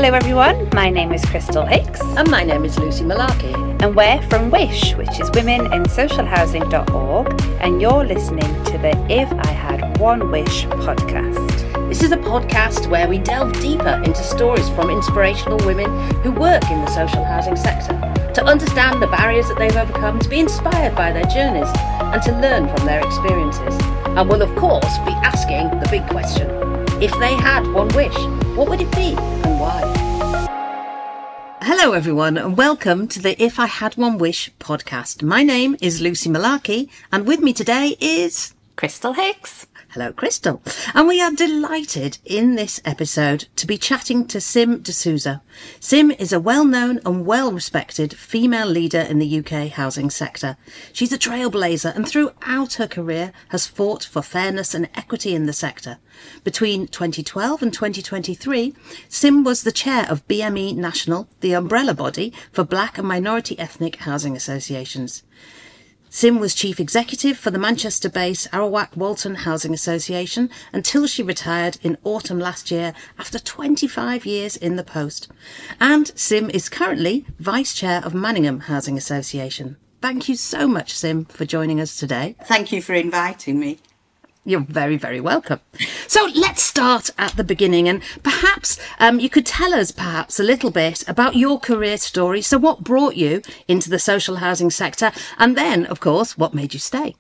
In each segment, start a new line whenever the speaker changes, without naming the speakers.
Hello everyone, my name is Crystal Hicks.
And my name is Lucy Malarkey.
And we're from WISH, which is womeninsocialhousing.org, and you're listening to the If I Had One Wish podcast.
This is a podcast where we delve deeper into stories from inspirational women who work in the social housing sector, to understand the barriers that they've overcome, to be inspired by their journeys, and to learn from their experiences. And we'll of course be asking the big question: if they had one wish, what would it be and why? Hello everyone and welcome to the If I Had One Wish podcast. My name is Lucy Malarkey and with me today is
Crystal Hicks.
Hello Crystal. And we are delighted in this episode to be chatting to Sim de Souza. Sim is a well-known and well-respected female leader in the UK housing sector. She's a trailblazer and throughout her career has fought for fairness and equity in the sector. Between 2012 and 2023, Sim was the chair of BME National, the umbrella body for Black and minority ethnic housing associations. Sim was chief executive for the Manchester-based Arawak Walton Housing Association until she retired in autumn last year after 25 years in the post. And Sim is currently vice chair of Manningham Housing Association. Thank you so much, Sim, for joining us today.
Thank you for inviting me.
You're very, very welcome. So let's start at the beginning and perhaps you could tell us perhaps a little bit about your career story. So what brought you into the social housing sector and then, of course, what made you stay?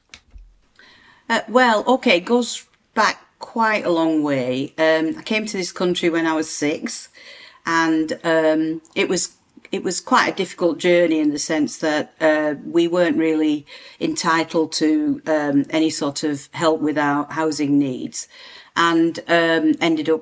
It goes back quite a long way. I came to this country when I was 6 and it was quite a difficult journey in the sense that we weren't really entitled to any sort of help with our housing needs. And I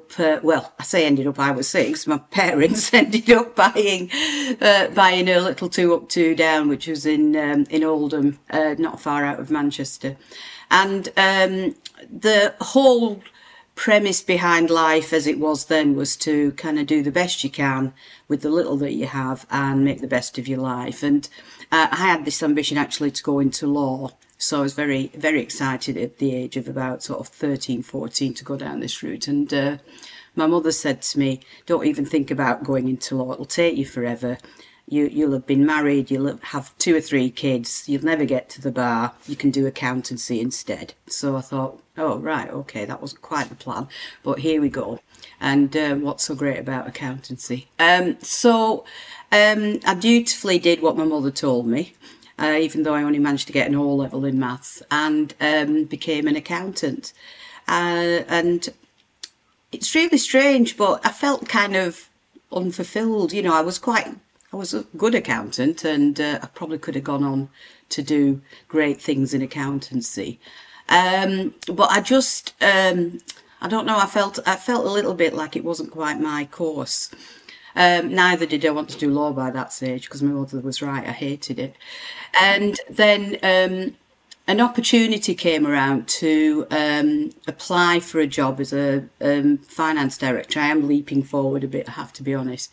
was 6. My parents ended up buying a little 2 up, 2 down, which was in Oldham, not far out of Manchester. And the whole premise behind life as it was then was to kind of do the best you can with the little that you have and make the best of your life. And I had this ambition actually to go into law. So I was very, very excited at the age of about sort of 13, 14 to go down this route. And my mother said to me, don't even think about going into law. It'll take you forever. You'll have been married, you'll have 2 or 3 kids, you'll never get to the bar, you can do accountancy instead. So I thought, oh, right, okay, that wasn't quite the plan, but here we go. And what's so great about accountancy? So I dutifully did what my mother told me, even though I only managed to get an O-level in maths, and became an accountant. And it's really strange, but I felt kind of unfulfilled. You know, I was a good accountant and I probably could have gone on to do great things in accountancy. But I just, I don't know, I felt a little bit like it wasn't quite my course. Neither did I want to do law by that stage because my mother was right, I hated it. And then an opportunity came around to apply for a job as a finance director. I am leaping forward a bit, I have to be honest.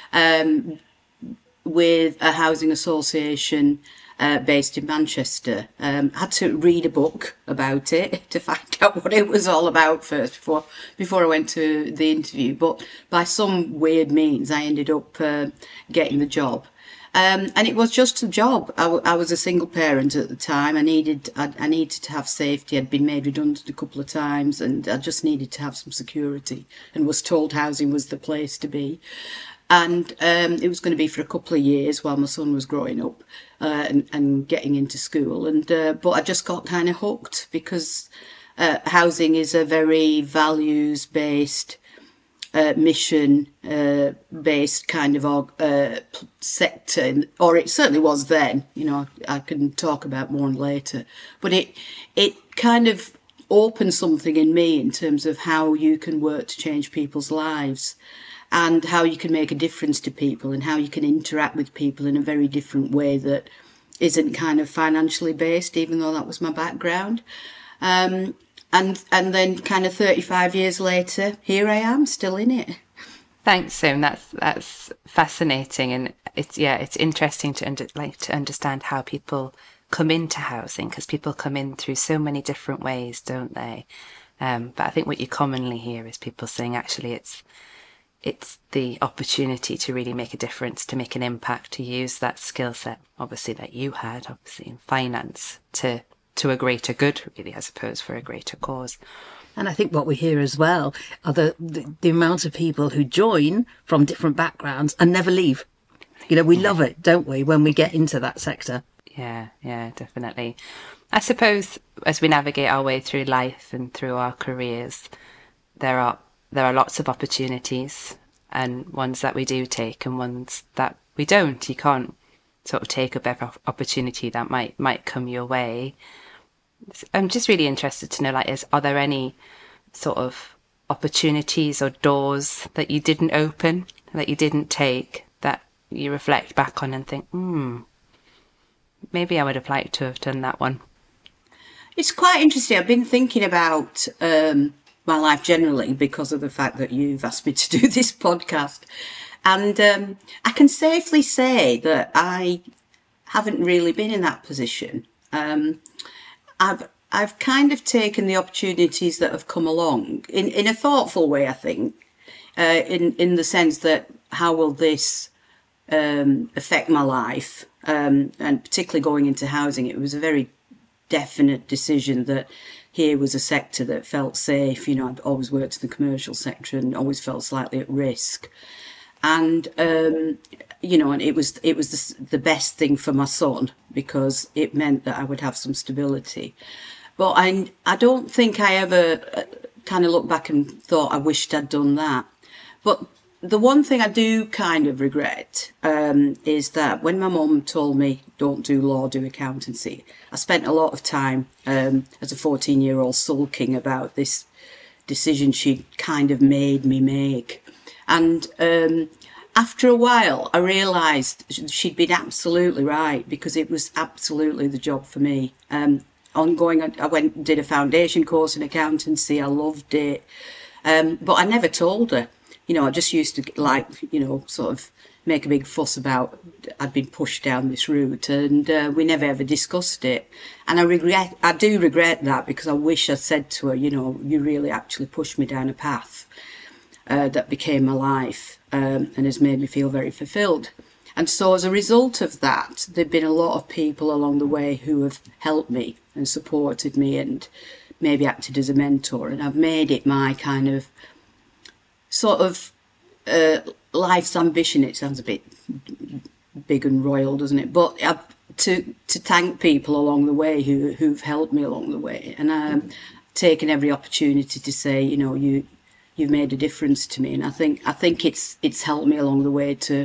With a housing association based in Manchester. I had to read a book about it to find out what it was all about first before I went to the interview. But by some weird means, I ended up getting the job. And it was just a job. I was a single parent at the time. I needed to have safety. I'd been made redundant a couple of times and I just needed to have some security and was told housing was the place to be. And it was going to be for a couple of years while my son was growing up and getting into school. But I just got kind of hooked because housing is a very values-based, mission-based kind of sector, or it certainly was then. You know, I can talk about more later. But it kind of opened something in me in terms of how you can work to change people's lives. And how you can make a difference to people and how you can interact with people in a very different way that isn't kind of financially based, even though that was my background. And then kind of 35 years later, here I am, still in it.
Thanks, Sim. That's fascinating. And it's interesting to understand how people come into housing, because people come in through so many different ways, don't they? But I think what you commonly hear is people saying, actually, it's the opportunity to really make a difference, to make an impact, to use that skill set, obviously, that you had, obviously, in finance, to a greater good, really, I suppose, for a greater cause.
And I think what we hear as well are the amount of people who join from different backgrounds and never leave. You know, we love it, don't we, when we get into that sector?
Yeah, definitely. I suppose as we navigate our way through life and through our careers, there are lots of opportunities, and ones that we do take and ones that we don't. You can't sort of take up every opportunity that might come your way. I'm just really interested to know, are there any sort of opportunities or doors that you didn't open, that you didn't take, that you reflect back on and think, maybe I would have liked to have done that one?
It's quite interesting. I've been thinking about my life generally because of the fact that you've asked me to do this podcast. And I can safely say that I haven't really been in that position. I've kind of taken the opportunities that have come along in a thoughtful way, I think, in the sense that how will this affect my life, and particularly going into housing. It was a very definite decision that here was a sector that felt safe. You know, I'd always worked in the commercial sector and always felt slightly at risk. And, you know, and it was the best thing for my son because it meant that I would have some stability. But I don't think I ever kind of looked back and thought I wished I'd done that. But the one thing I do kind of regret is that when my mum told me, don't do law, do accountancy, I spent a lot of time as a 14-year-old sulking about this decision she'd kind of made me make. And after a while, I realised she'd been absolutely right because it was absolutely the job for me. Ongoing, I went and did a foundation course in accountancy. I loved it. But I never told her. You know, I just used to sort of make a big fuss about I'd been pushed down this route, and we never ever discussed it. And I do regret that because I wish I said to her, you know, you really actually pushed me down a path that became my life and has made me feel very fulfilled. And so as a result of that, there've been a lot of people along the way who have helped me and supported me and maybe acted as a mentor. And I've made it my kind of sort of life's ambition. It sounds a bit big and royal, doesn't it? But to thank people along the way who've helped me along the way. And I've taken every opportunity to say, you know, you've made a difference to me. And I think it's helped me along the way to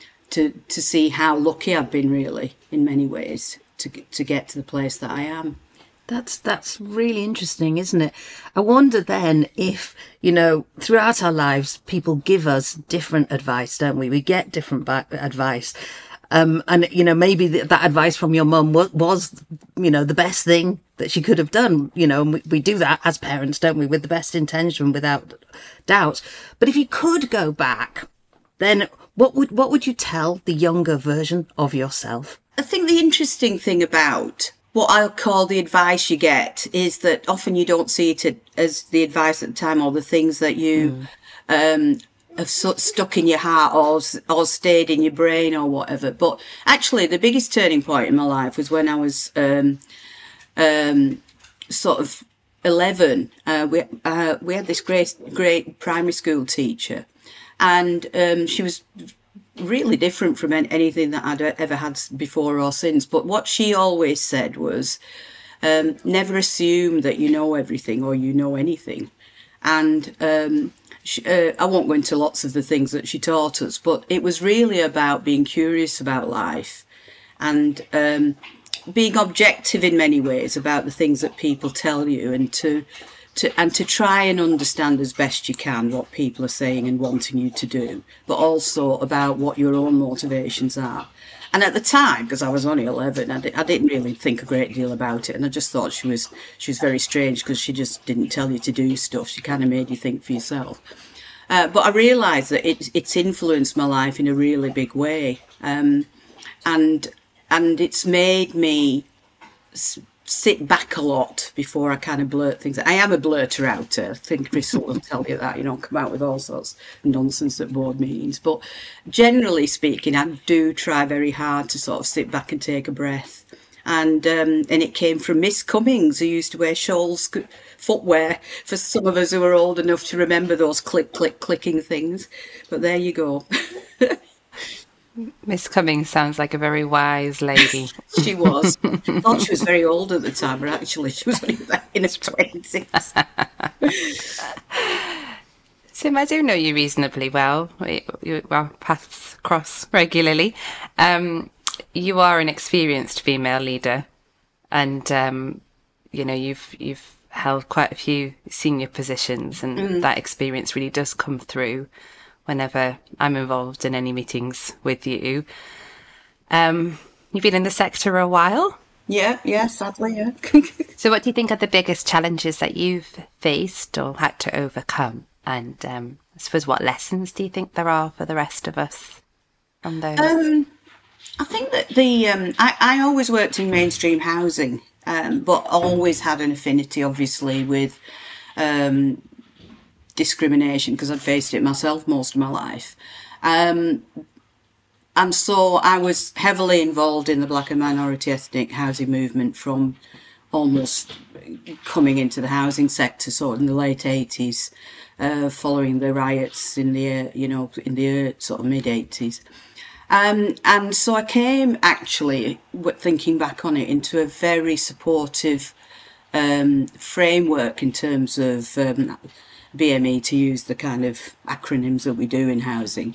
see how lucky I've been, really, in many ways, to get to the place that I am.
That's really interesting, isn't it? I wonder then if, you know, throughout our lives, people give us different advice, don't we? We get different advice. And, you know, maybe that advice from your mum was, you know, the best thing that she could have done, you know, and we do that as parents, don't we? With the best intention, without doubt. But if you could go back, then what would you tell the younger version of yourself?
I think the interesting thing about what I'll call the advice you get is that often you don't see it as the advice at the time or the things that you have stuck in your heart or stayed in your brain or whatever. But actually, the biggest turning point in my life was when I was sort of 11. We had this great primary school teacher, and she was really different from anything that I'd ever had before or since. But what she always said was, never assume that you know everything or you know anything. And I won't go into lots of the things that she taught us, but it was really about being curious about life and being objective in many ways about the things that people tell you, and to try and understand as best you can what people are saying and wanting you to do, but also about what your own motivations are. And at the time, because I was only 11, I didn't really think a great deal about it, and I just thought she was very strange because she just didn't tell you to do stuff. She kind of made you think for yourself. But I realised that it's influenced my life in a really big way, and it's made me sit back a lot before I kind of blurt things. I am a blurter outer. I think Crystal will tell you that, come out with all sorts of nonsense at board meetings. But generally speaking, I do try very hard to sort of sit back and take a breath. And it came from Miss Cummings, who used to wear Scholl's footwear, for some of us who are old enough to remember those clicking things. But there you go.
Miss Cummings sounds like a very wise lady.
She was. I thought she was very old at the time, but actually she was only in her 20s.
Sim, I do know you reasonably well. Our paths cross regularly. You are an experienced female leader, and you've held quite a few senior positions, and that experience really does come through whenever I'm involved in any meetings with you. You've been in the sector a while.
Yeah, sadly, yeah.
So what do you think are the biggest challenges that you've faced or had to overcome? And I suppose what lessons do you think there are for the rest of us from those?
I think that I always worked in mainstream housing, but always had an affinity, obviously, with discrimination, because I'd faced it myself most of my life. And so I was heavily involved in the Black and minority ethnic housing movement from almost coming into the housing sector, sort of in the late 80s, following the riots in the sort of mid 80s. And so I came, actually, thinking back on it, into a very supportive framework in terms of BME, to use the kind of acronyms that we do in housing.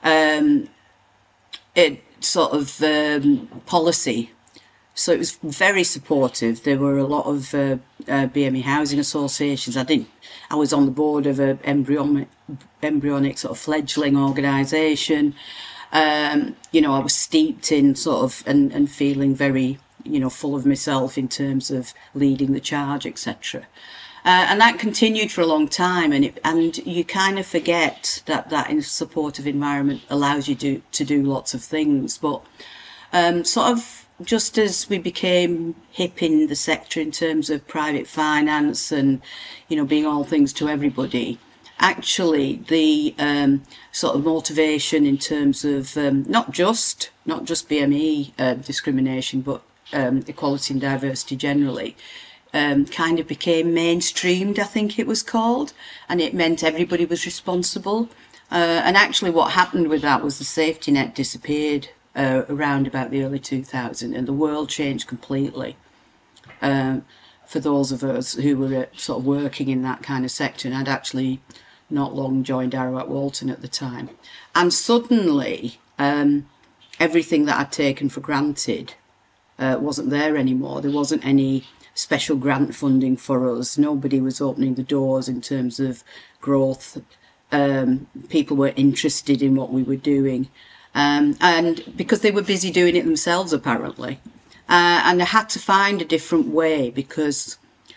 It sort of policy. So it was very supportive. There were a lot of BME housing associations. I was on the board of an embryonic sort of fledgling organisation. I was steeped in sort of and feeling very, full of myself in terms of leading the charge, etc. And that continued for a long time, and you kind of forget that in a supportive environment allows you to do lots of things. But sort of just as we became hip in the sector in terms of private finance and, being all things to everybody, actually the sort of motivation in terms of not just BME discrimination, but equality and diversity generally, kind of became mainstreamed, I think it was called, and it meant everybody was responsible. And actually what happened with that was the safety net disappeared around about the early 2000s, and the world changed completely for those of us who were sort of working in that kind of sector. And I'd actually not long joined Arrow at Walton at the time. And suddenly everything that I'd taken for granted wasn't there anymore. There wasn't any special grant funding for us. Nobody was opening the doors in terms of growth. People were interested in what we were doing. And because they were busy doing it themselves, apparently. And I had to find a different way because,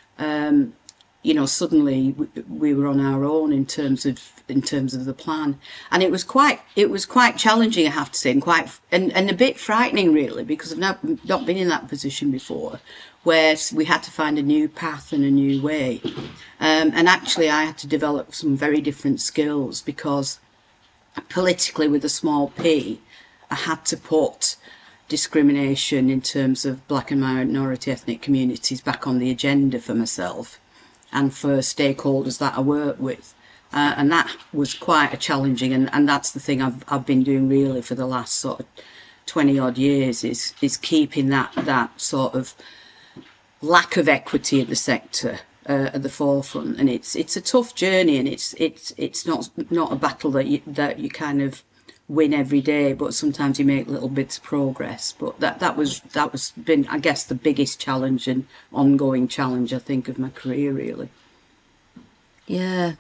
suddenly we were on our own in terms of the plan. And it was quite challenging, I have to say, and a bit frightening, really, because I've not been in that position before, where we had to find a new path and a new way. And actually I had to develop some very different skills because politically, with a small p, I had to put discrimination in terms of black and minority ethnic communities back on the agenda for myself and for stakeholders that I work with. And that was quite a challenging, and that's the thing I've been doing really for the last sort of 20 odd years is keeping that sort of lack of equity in the sector at the forefront. And it's a tough journey, and it's not a battle that you kind of win every day, but sometimes you make little bits of progress. But that was been, I guess, the biggest challenge and ongoing challenge, I think, of my career, really.
Yeah.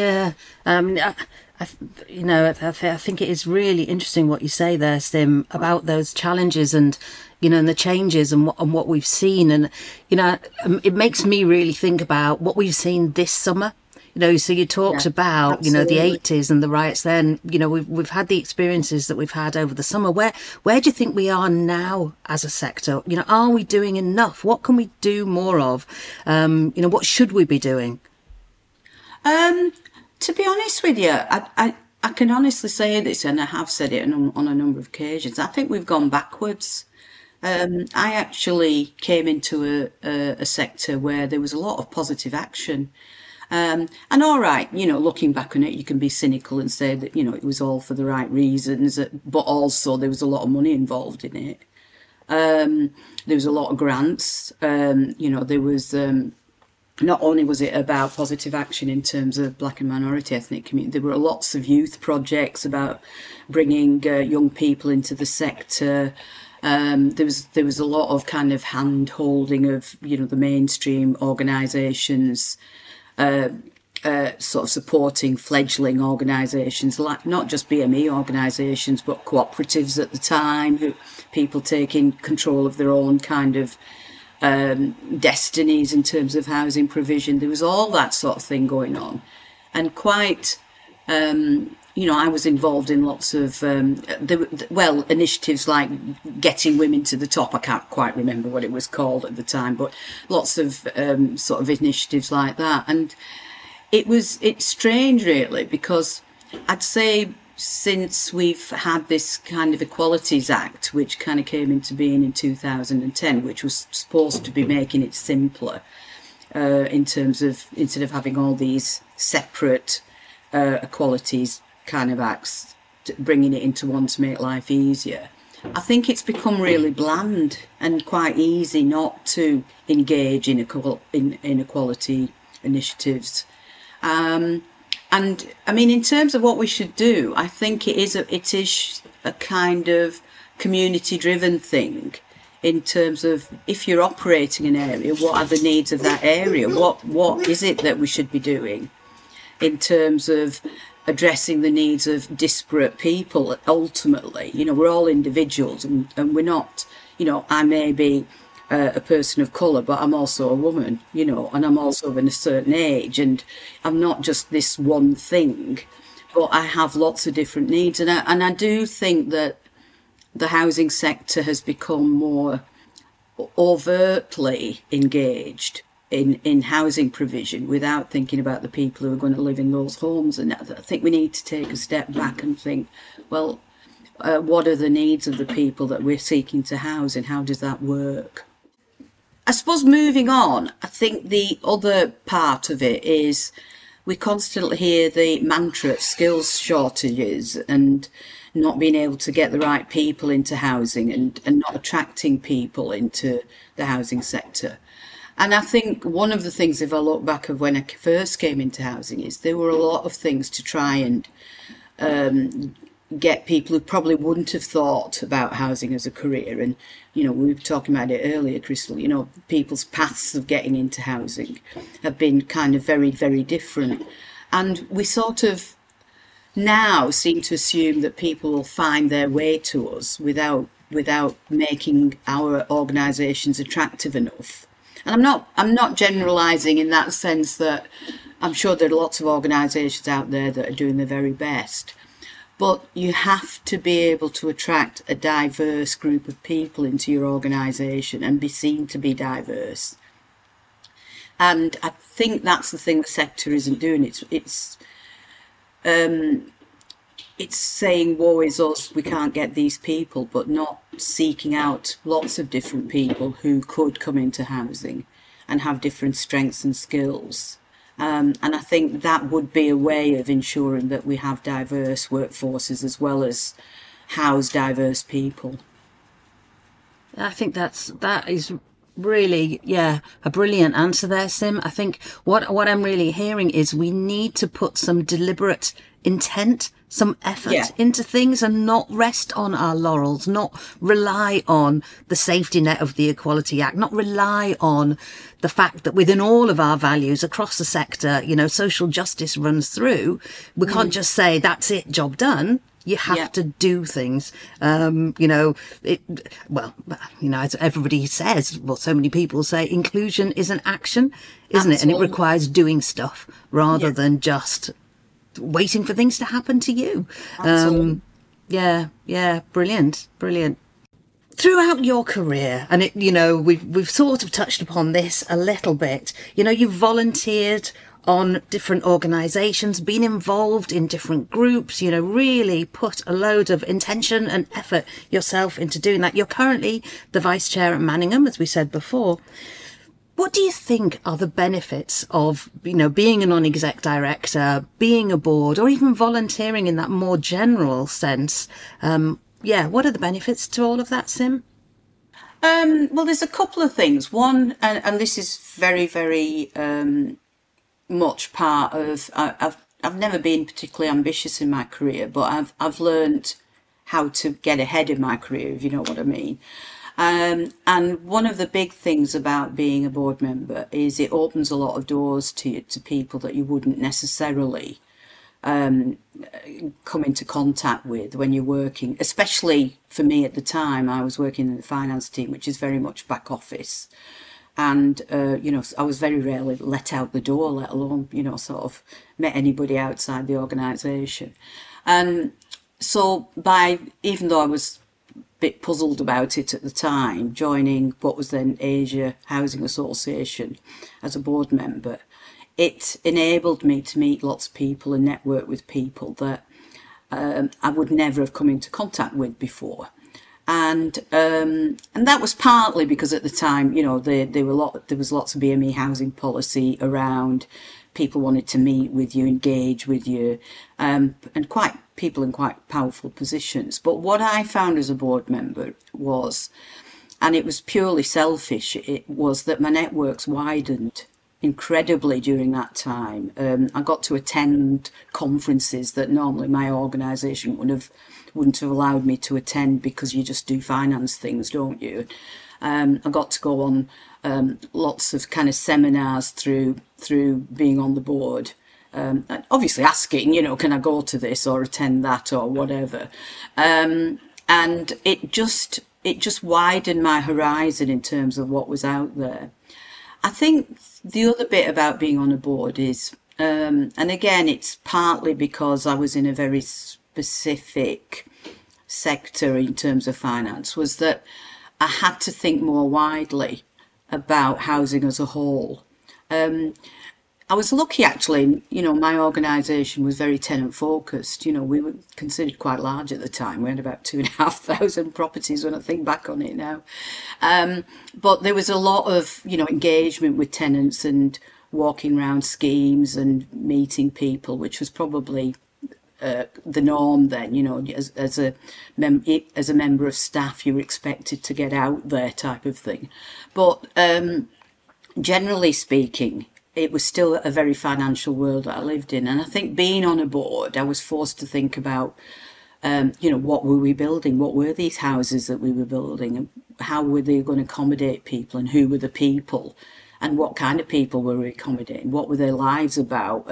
I think it is really interesting what you say there, Sim, about those challenges and and the changes and what we've seen, and it makes me really think about what we've seen this summer. So you talked about, the
absolutely.
80s and the riots then, we've had the experiences that we've had over the summer. Where do you think we are now as a sector? Are we doing enough? What can we do more of? What should we be doing?
To be honest with you, I can honestly say this, and I have said it on a number of occasions. I think we've gone backwards. I actually came into a sector where there was a lot of positive action. And all right, looking back on it, you can be cynical and say that, it was all for the right reasons, but also there was a lot of money involved in it. There was a lot of grants. There was, not only was it about positive action in terms of black and minority ethnic community, there were lots of youth projects about bringing young people into the sector. There was a lot of kind of hand holding of the mainstream organisations, sort of supporting fledgling organisations, like not just BME organisations but cooperatives at the time, people taking control of their own kind of destinies in terms of housing provision. There was all that sort of thing going on, and quite I was involved in lots of initiatives like getting women to the top. I can't quite remember what it was called at the time, but lots of sort of initiatives like that. And it's strange really, because I'd say since we've had this kind of Equalities Act, which kind of came into being in 2010, which was supposed to be making it simpler in terms of, instead of having all these separate equalities kind of acts, bringing it into one to make life easier. I think it's become really bland and quite easy not to engage in inequality initiatives. And I mean, in terms of what we should do, I think it is a kind of community-driven thing. In terms of, if you're operating an area, what are the needs of that area? What is it that we should be doing in terms of addressing the needs of disparate people? Ultimately, we're all individuals, and we're not. I may be a person of colour, but I'm also a woman, and I'm also of a certain age, and I'm not just this one thing, but I have lots of different needs. And I do think that the housing sector has become more overtly engaged in housing provision without thinking about the people who are going to live in those homes. And I think we need to take a step back and think, well, what are the needs of the people that we're seeking to house, and how does that work? I suppose moving on, I think the other part of it is we constantly hear the mantra of skills shortages and not being able to get the right people into housing, and not attracting people into the housing sector. And I think one of the things, if I look back of when I first came into housing, is there were a lot of things to try and get people who probably wouldn't have thought about housing as a career. And, we were talking about it earlier, Crystal, people's paths of getting into housing have been kind of very, very different. And we sort of now seem to assume that people will find their way to us without making our organisations attractive enough. And I'm not generalising in that sense, that I'm sure there are lots of organisations out there that are doing their very best. But you have to be able to attract a diverse group of people into your organisation and be seen to be diverse. And I think that's the thing the sector isn't doing. It's saying, woe is us, we can't get these people, but not seeking out lots of different people who could come into housing and have different strengths and skills. And I think that would be a way of ensuring that we have diverse workforces as well as house diverse people.
I think that is really, a brilliant answer there, Sim. I think what I'm really hearing is we need to put some deliberate intent, some effort into things, and not rest on our laurels, not rely on the safety net of the Equality Act, not rely on the fact that within all of our values across the sector, social justice runs through. We can't just say, that's it, job done. You have to do things. As everybody says, well, so many people say, inclusion is an action, isn't it? And it requires doing stuff rather than just waiting for things to happen to you. Brilliant. Throughout your career, and we've sort of touched upon this a little bit, you've volunteered on different organisations, been involved in different groups, really put a load of intention and effort yourself into doing that. You're currently the Vice Chair at Manningham, as we said before. What do you think are the benefits of, being a non-exec director, being a board, or even volunteering in that more general sense? What are the benefits to all of that, Sim?
Well, there's a couple of things. One, and this is very, very much part of. I've never been particularly ambitious in my career, but I've learned how to get ahead in my career, if you know what I mean. And one of the big things about being a board member is it opens a lot of doors to people that you wouldn't necessarily come into contact with when you're working. Especially for me at the time, I was working in the finance team, which is very much back office. And, I was very rarely let out the door, let alone, sort of met anybody outside the organisation. And so even though I was a bit puzzled about it at the time, joining what was then Asia Housing Association as a board member, it enabled me to meet lots of people and network with people that I would never have come into contact with before. And that was partly because at the time, there was lots of BME housing policy around. People wanted to meet with you, engage with you, and people in quite powerful positions. But what I found as a board member was, and it was purely selfish, it was that my networks widened incredibly during that time. I got to attend conferences that normally my organisation wouldn't have allowed me to attend because you just do finance things, don't you? I got to go on lots of kind of seminars through being on the board. Obviously asking, can I go to this or attend that or whatever? And it just widened my horizon in terms of what was out there. I think the other bit about being on a board is, and again, it's partly because I was in a very specific sector in terms of finance, was that I had to think more widely about housing as a whole. I was lucky, actually. My organisation was very tenant focused. We were considered quite large at the time. We had about 2,500 properties when I think back on it now. But there was a lot of, engagement with tenants and walking around schemes and meeting people, which was probably the norm then. As a member of staff, you were expected to get out there, type of thing. But generally speaking, it was still a very financial world that I lived in. And I think being on a board, I was forced to think about, what were we building? What were these houses that we were building? And how were they going to accommodate people? And who were the people? And what kind of people were we accommodating? What were their lives about?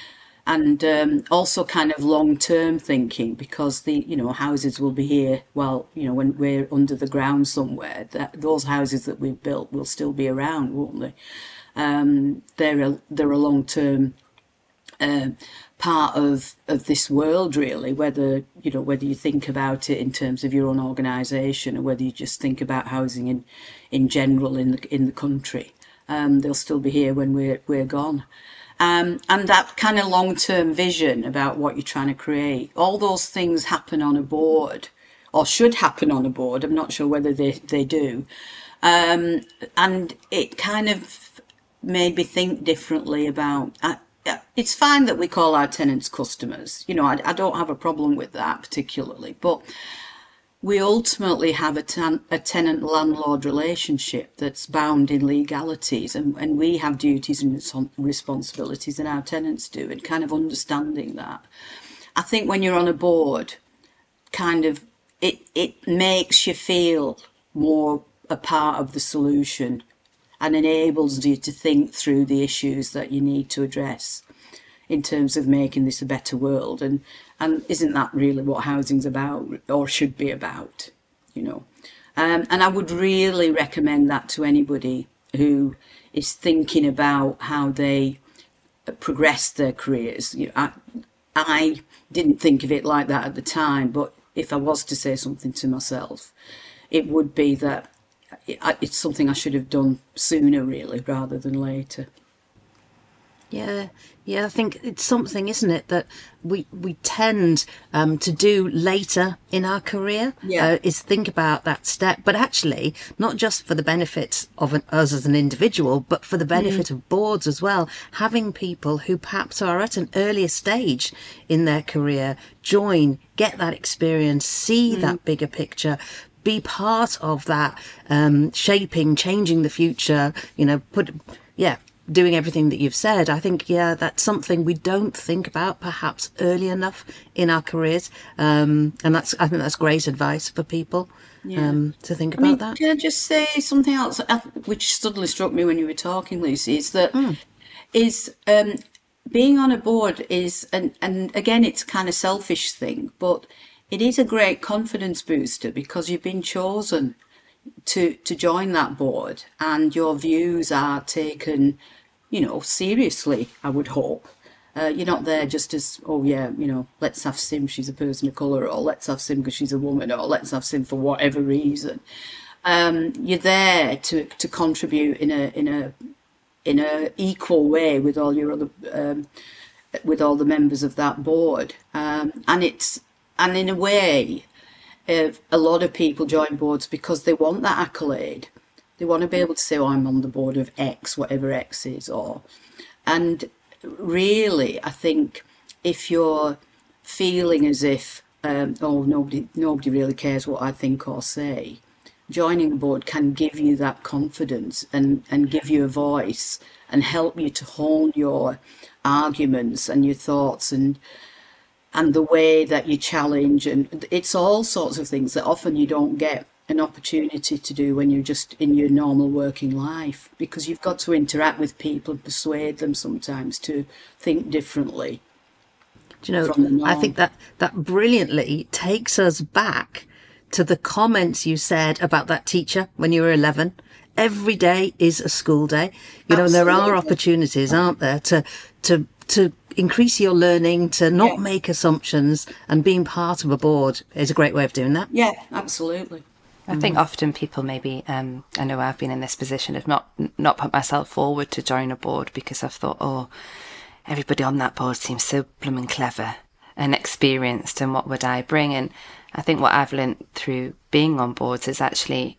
And also kind of long-term thinking, because the houses will be here when we're under the ground somewhere. Those houses that we've built will still be around, won't they? They're a long-term part of this world, really. Whether you think about it in terms of your own organisation or whether you just think about housing in general in the country, they'll still be here when we're gone. And that kind of long-term vision about what you're trying to create, all those things happen on a board, or should happen on a board. I'm not sure whether they do, and it kind of made me think differently about. It's fine that we call our tenants customers. I don't have a problem with that particularly, but we ultimately have a tenant-landlord relationship that's bound in legalities, and we have duties and responsibilities, and our tenants do, and kind of understanding that. I think when you're on a board, kind of, it makes you feel more a part of the solution and enables you to think through the issues that you need to address. in terms of making this a better world. And isn't that really what housing's about, or should be about, you know? And I would really recommend that to anybody who is thinking about how they progress their careers. You know, I didn't think of it like that at the time, but if I was to say something to myself, it would be that it's something I should have done sooner, really, rather than later.
Yeah, I think it's something, isn't it, that we tend to do later in our career, is think about that step, but actually not just for the benefits of us as an individual, but for the benefit of boards as well, having people who perhaps are at an earlier stage in their career join, get that experience, see that bigger picture, be part of that shaping, changing the future, you know, doing everything that you've said. I think, that's something we don't think about perhaps early enough in our careers. And I think that's great advice for people to think about that.
Can I just say something else, which suddenly struck me when you were talking, Lucy, is that being on a board is, and again, it's a kind of selfish thing, but it is a great confidence booster because you've been chosen to join that board, and your views are taken, you know, seriously, I would hope. You're not there just as, let's have Sim, she's a person of colour, or let's have Sim because she's a woman, or let's have Sim for whatever reason. You're there to contribute in a equal way with all your other with all the members of that board, and in a way, a lot of people join boards because they want that accolade. They want to be able to say, I'm on the board of X, whatever X is. And really, I think if you're feeling as if, nobody really cares what I think or say, joining a board can give you that confidence and give you a voice and help you to hone your arguments and your thoughts and the way that you challenge, and it's all sorts of things that often you don't get an opportunity to do when you're just in your normal working life, because you've got to interact with people and persuade them sometimes to think differently.
Do you know, I think that brilliantly takes us back to the comments you said about that teacher when you were 11. Every day is a school day. You know, and there are opportunities, aren't there, to increase your learning, to not make assumptions, and being part of a board is a great way of doing that.
Yeah, absolutely.
I think often people maybe, I know I've been in this position of not put myself forward to join a board because I've thought, everybody on that board seems so blooming clever and experienced, and what would I bring? And I think what I've learned through being on boards is actually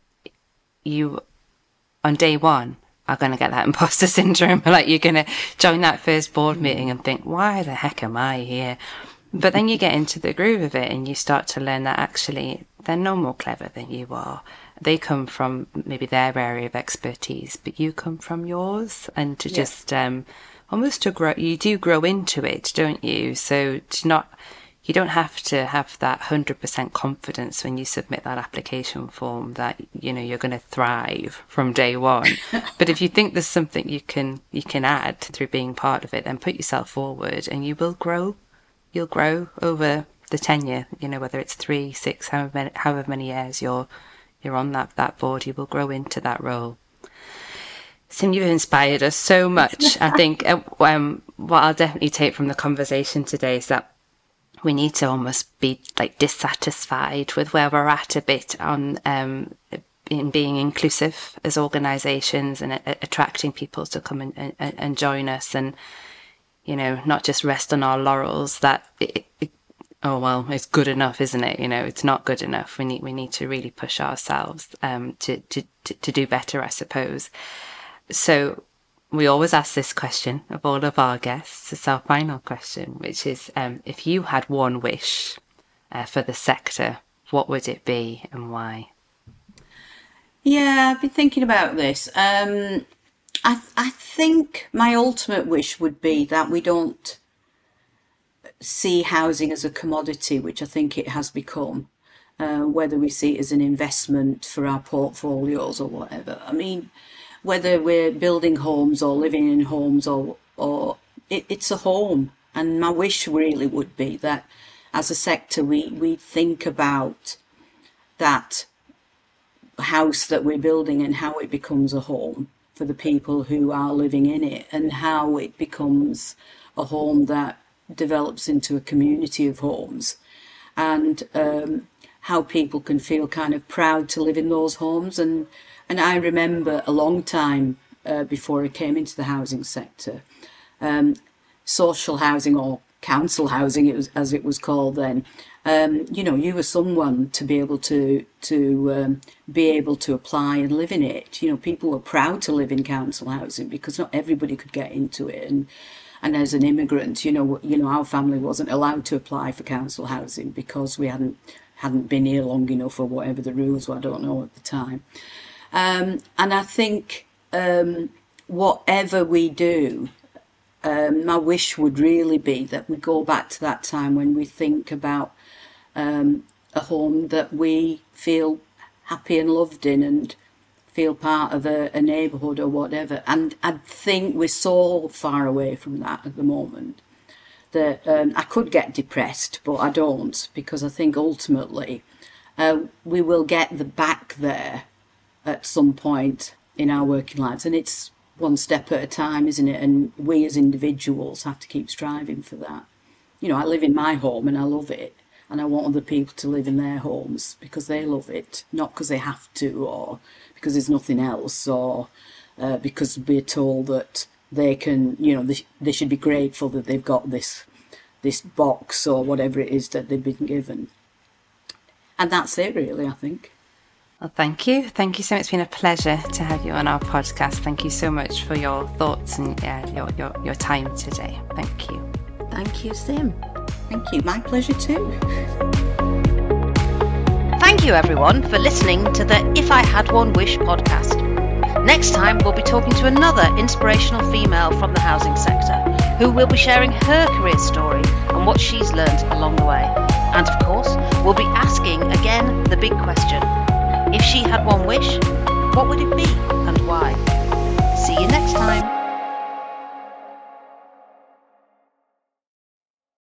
you, on day one, are going to get that imposter syndrome. Like, you're going to join that first board meeting and think, why the heck am I here? But then you get into the groove of it and you start to learn that actually they're no more clever than you are. They come from maybe their area of expertise, but you come from yours. And to just almost to grow, you do grow into it, don't you? So you don't have to have that 100% confidence when you submit that application form that, you know, you're going to thrive from day one. But if you think there's something you can add through being part of it, then put yourself forward and you will grow. You'll grow over the tenure, you know, whether it's 3, 6, however many years you're on that board, you will grow into that role. Sim, you've inspired us so much. I think what I'll definitely take from the conversation today is that we need to almost be like dissatisfied with where we're at a bit on in being inclusive as organisations and attracting people to come and join us, and, you know, not just rest on our laurels that it's good enough, isn't it? You know, it's not good enough. We need to really push ourselves to do better, I suppose. So we always ask this question of all of our guests. It's our final question, which is, if you had one wish for the sector, what would it be and why?
Yeah, I've been thinking about this. I think my ultimate wish would be that we don't see housing as a commodity, which I think it has become, whether we see it as an investment for our portfolios or whatever. I mean, whether we're building homes or living in homes or it's a home. And my wish really would be that as a sector, we think about that house that we're building and how it becomes a home for the people who are living in it, and how it becomes a home that develops into a community of homes, and how people can feel kind of proud to live in those homes. And I remember a long time before I came into the housing sector, social housing, or council housing, as it was called then. You were someone to be able to apply and live in it. People were proud to live in council housing because not everybody could get into it. And as an immigrant, our family wasn't allowed to apply for council housing because we hadn't been here long enough, or whatever the rules were. I don't know at the time. And I think whatever we do, my wish would really be that we go back to that time when we think about a home that we feel happy and loved in, and feel part of a neighbourhood or whatever. And I think we're so far away from that at the moment that I could get depressed, but I don't, because I think ultimately we will get back there at some point in our working lives, and it's one step at a time, isn't it? And we as individuals have to keep striving for that. I live in my home and I love it, and I want other people to live in their homes because they love it, not because they have to, or because there's nothing else, or because we're told that they can, they should be grateful that they've got this box or whatever it is that they've been given. And that's it, really, I think.
Well, thank you. Thank you so much. It's been a pleasure to have you on our podcast. Thank you so much for your thoughts and your time today. Thank you.
Thank you, Sim.
Thank you. My pleasure too.
Thank you, everyone, for listening to the If I Had One Wish podcast. Next time, we'll be talking to another inspirational female from the housing sector, who will be sharing her career story and what she's learned along the way. And of course, we'll be asking again the big question: if she had one wish, what would it be and why? See you next time.